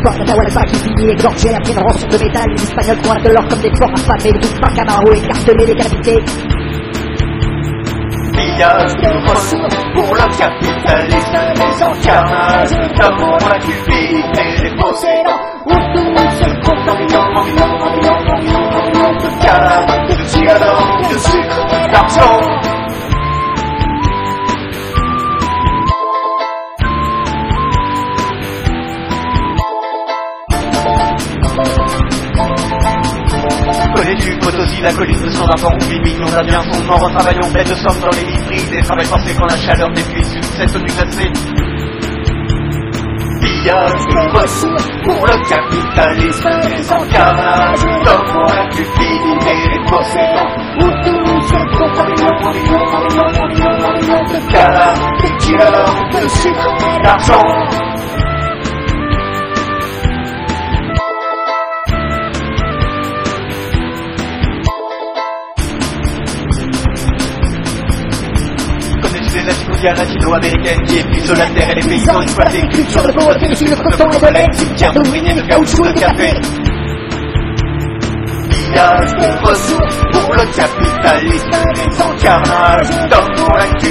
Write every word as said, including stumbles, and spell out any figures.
pouvoir d'Atahualpa qui finit égorgé après une rançon de métal. Les Espagnols pointent de l'or comme des porcs affamés. Le bout par Camaro écartelé, décapité. Pillage de ressources pour le capitalisme, les encarnages d'amour, la cupidité, les possédants. Autour se compte en millions, en millions, en millions, en millions, en millions de cadavres, de cigares, de sucre, d'argent. Connais-tu Potosi, la colline de son rapport où limite on a bien son nom, retravaillons bête de somme dans les literies, des travails forcés quand la chaleur d'épuise une cette tenue glacée. Pillage de ressources pour le capitalisme, les encarnages d'hommes pour la cupidité, les possédants. Où tout se compte en millions, en millions, en millions, en millions, en millions de cadavres, des kilos de sucre, d'argent. La latino-américaine qui épuise la terre et les paysans exploités, culture de pauvreté, sur le coton et de laine, cimetière d'ouvriers, de caoutchouc et de café. Pillage de ressources pour le capitalisme, les encarnages d'hommes pour la